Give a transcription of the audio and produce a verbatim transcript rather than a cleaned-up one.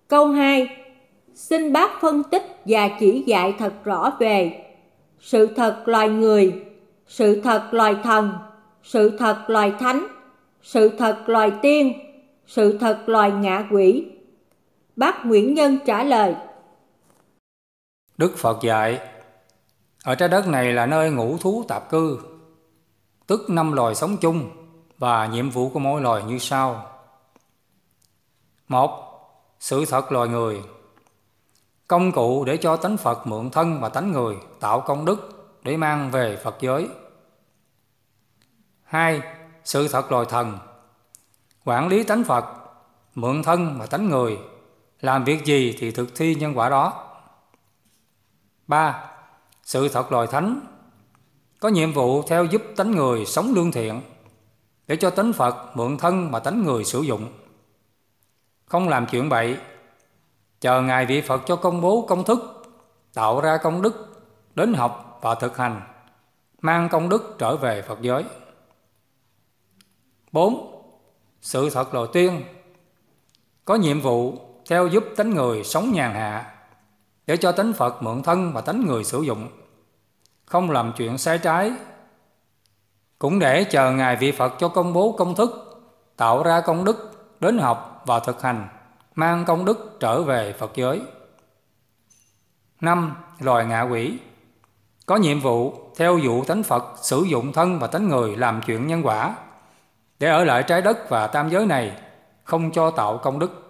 Câu hai. Xin bác phân tích và chỉ dạy thật rõ về sự thật loài người, sự thật loài thần, sự thật loài thánh, sự thật loài tiên, sự thật loài ngạ quỷ. Bác Nguyễn Nhân trả lời. Đức Phật dạy, ở trái đất này là nơi ngũ thú tạp cư, tức năm loài sống chung, và nhiệm vụ của mỗi loài như sau. Một. Sự thật loài người. Công cụ để cho tánh Phật mượn thân và tánh người tạo công đức để mang về Phật giới. Hai. Sự thật loài thần. Quản lý tánh Phật, mượn thân và tánh người, làm việc gì thì thực thi nhân quả đó. Ba. Sự thật loài thánh. Có nhiệm vụ theo giúp tánh người sống lương thiện, để cho tánh Phật mượn thân và tánh người sử dụng. Không làm chuyện bậy, chờ Ngài vị Phật cho công bố công thức, tạo ra công đức, đến học và thực hành, mang công đức trở về Phật giới. Bốn. Sự thật loài tiên. Có nhiệm vụ theo giúp tánh người sống nhàn hạ, để cho tánh Phật mượn thân và tánh người sử dụng. Không làm chuyện sai trái, cũng để chờ Ngài vị Phật cho công bố công thức, tạo ra công đức, đến học và thực hành, mang công đức trở về Phật giới. Năm. Loài ngạ quỷ. Có nhiệm vụ theo dụ tánh Phật sử dụng thân và tánh người làm chuyện nhân quả, để ở lại trái đất và tam giới này, không cho tạo công đức.